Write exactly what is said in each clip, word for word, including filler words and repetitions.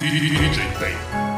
диджей Тейп.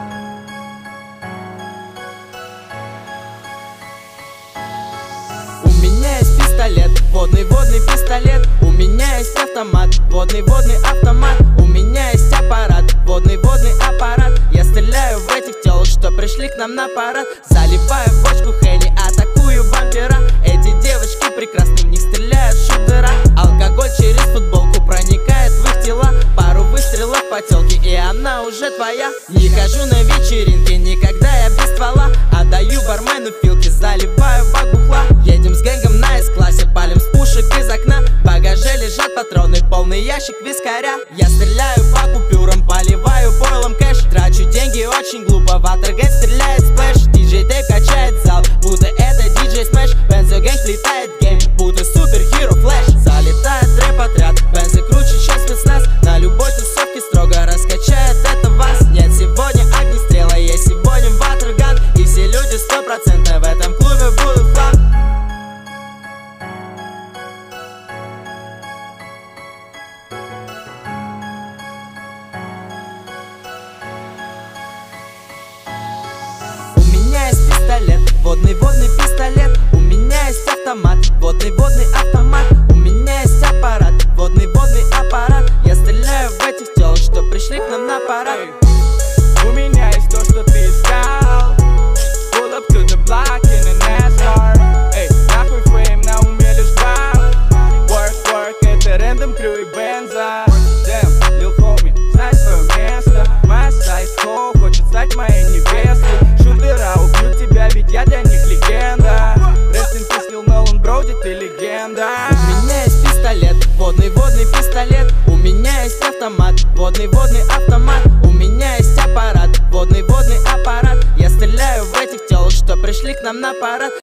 У меня есть пистолет, водный, водный пистолет. У меня есть автомат, водный, водный автомат. У меня есть аппарат, водный, водный аппарат. Я стреляю в этих телок, что пришли к нам на парад. Заливаю в бочку Хенни, атакую бампера. Эти девочки прекрасны, в них стреляют шутера. Алкоголь через футболку проникает в их тела. Пару выстрелов по телке, и она уже твоя. Не хожу на вечеринки, никогда я без ствола. Отдаю бармену филки, заливаю бак бухла. Едем с гэнгом на эс-классе, палим с пушек из окна. В багаже лежат патроны, полный ящик вискаря. Я стреляю по купюрам, поливаю пойлом кэш. Трачу деньги очень глупо, ватергейт стреляет сплэш. Диджей Тейп качает зал, будто это диджей смэш. Бензогэнг летает в гейм, будто супергеро флэш. Залетает рэп отряд, бензы круче, чем спецназ. На любой тусовке строго раскачает это вас. Нет, сегодня огнестрела, есть сегодня ватерган. И все люди сто процентов в этом клубе будут в хлам. Водный, водный пистолет. У меня есть автомат, водный, водный автомат. У меня есть аппарат, водный, водный аппарат. Я стреляю в этих телок, что пришли к нам на парад. У меня есть то, что ты искал. Pull up to the block in a NASCAR. Эй, нахуй фейм, на уме лишь бам. Work, work, это рэндом, крю и бенза. Damn, lil homie, знай свое место. Моя сайт хоу хочет стать моей невестой. Шутера убьют тебя, ведь я для них легенда. Rest in peace, Lil Nolan, Броди, ты легенда. У меня есть пистолет, водный, водный пистолет. У меня есть автомат, водный, водный автомат. У меня есть аппарат, водный, водный аппарат. Я стреляю в этих телок, что пришли к нам на парад.